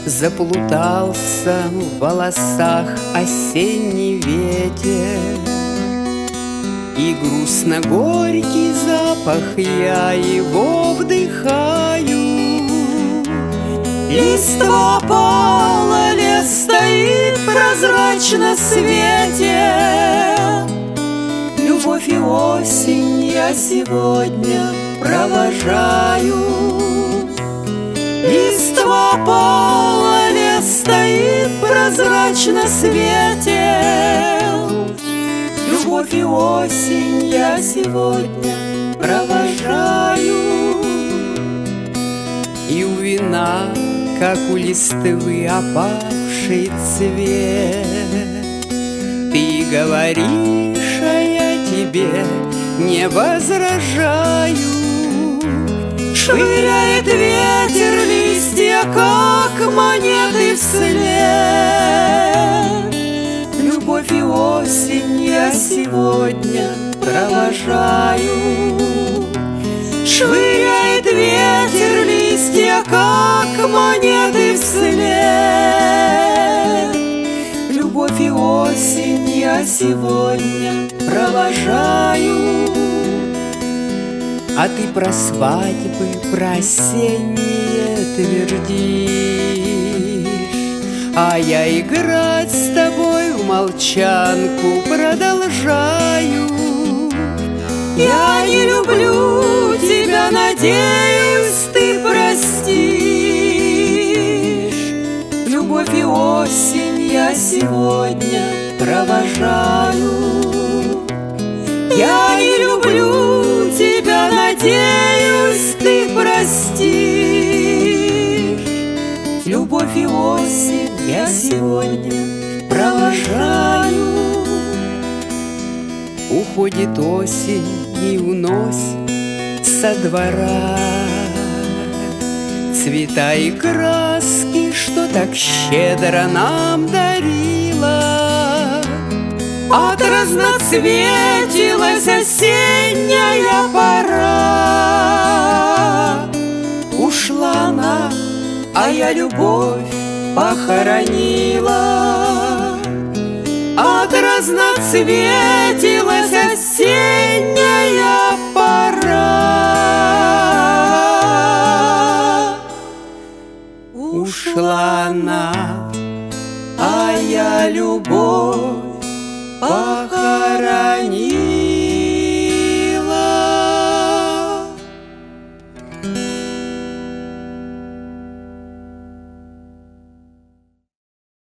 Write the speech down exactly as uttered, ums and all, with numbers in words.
Заплутался в волосах осенний ветер, и грустно-горький запах, я его вдыхаю. Листва пала, лес стоит прозрачно в свете. Любовь и осень я сегодня провожаю. Листва пала, лес стоит прозрачно в свете. Любовь и осень я сегодня провожаю. И у вина, как у листвы, опавший цвет. Ты говоришь, а я тебе не возражаю. Швыряет ветер листья, как монеты вслед. Любовь и осень я сегодня провожаю. Швыряет ветер листья, как монеты вслед. Любовь и осень я сегодня провожаю. А ты про свадьбы, про осенние твердишь, а я играть с тобой в молчанку продолжаю. Я не люблю тебя, надеюсь, ты простишь. Любовь и осень я сегодня провожаю. Я не люблю тебя, надеюсь, ты простишь. Любовь и осень я сегодня провожаю. Уходит осень и уносит со двора цвета и краски, что так щедро нам дарила. От разноцветилась осенняя пора. Ушла она, а я любовь похоронила. От разноцветилась осенняя